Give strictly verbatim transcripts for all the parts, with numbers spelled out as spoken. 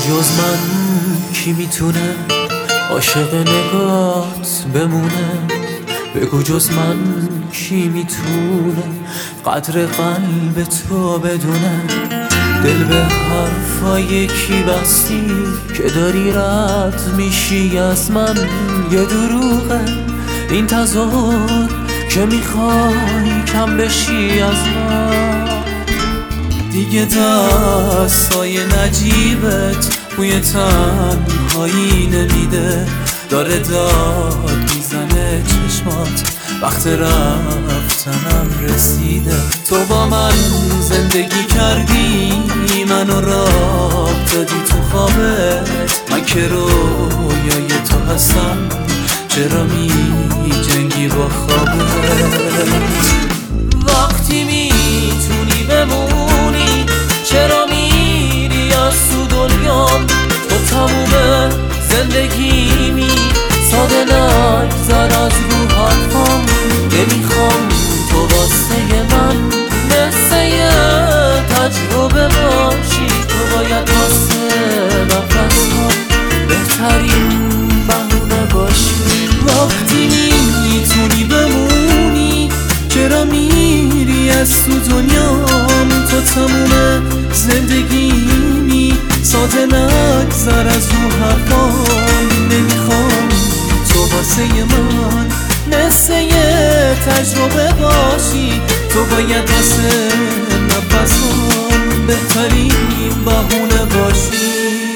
جز من کی میتونه عاشق نگات بمونه؟ بگو جز من کی میتونه قدر قلب تو بدونه؟ دل به حرفای کی بستی که داری رد میشی از من؟ یه دروغه این تظاهر که میخوای کم بشی از من. دیگه دستای نجیبت بوی تنهایی نمیده، داره داد میزنه چشمات وقت رفتنم رسیده. تو با من زندگی کردی، منو راه دادی تو خوابت، من که رویای تو هستم چرا می جنگی با خوابت؟ وقتی میتونی بمونی چرا میری از تو دنیام؟ تو تموم زندگیمی، ساده نگذر از رو حرفام. نمیخوام تو واسه من مثل یه تجربه باشی، تو باید واسه نفسام بهترین بهونه باشی. وقتی میتونی بمونی چرا میری از تو دنیام؟ تو تموم زندگیمی، ساده نگذر از رو حرفام. نمیخوام تو واسه من مثل یه تجربه باشی، تو باید واسه نفسام بهترین بهونه باشی.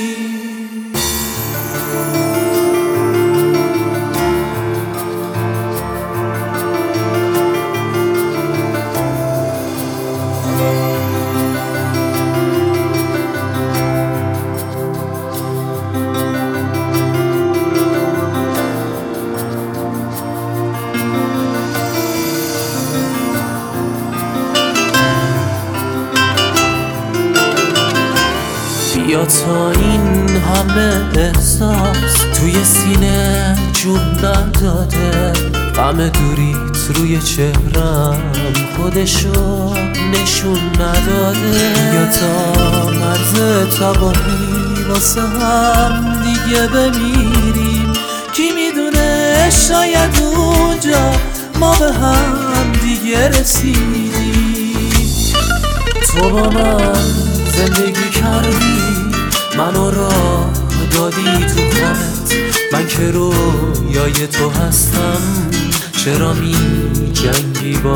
یا تا این همه احساس توی سینه جون نداده، غم دوریت روی چهرم خودشو نشون نداده. یا تا مرز تباهی واسه هم دیگه بمیریم، کی میدونه شاید اونجا ما به هم دیگه رسیدیم. تو با من زندگی کردی، منو راه دادی تو خوابت، من که رویای تو هستم چرا می جنگی با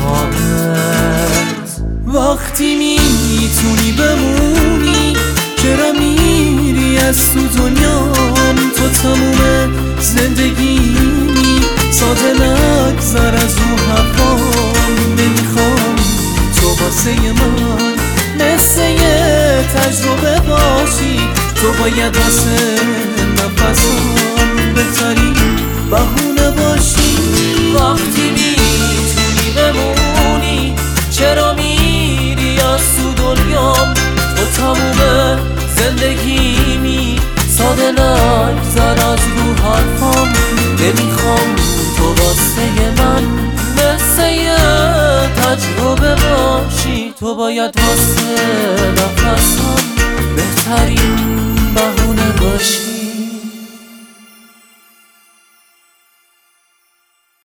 خوابت؟ وقتی میتونی بمونی چرا میری از تو دنیام؟ تو تموم زندگیمی، ساده نگذر از رو حرفام. نمیخوام تو واسه من مثل یه تجربه باشی، تو باید واسه نفسام بهترین بهونه باشی. وقتی میتونی بمونی چرا میری از تو دنیام؟ تو تموم زندگیمی، ساده نگذر از رو حرفام. نمیخوام تو واسه من مثل یه تجربه باشی، تو باید واسه نفسم بهترین بهونه باشی.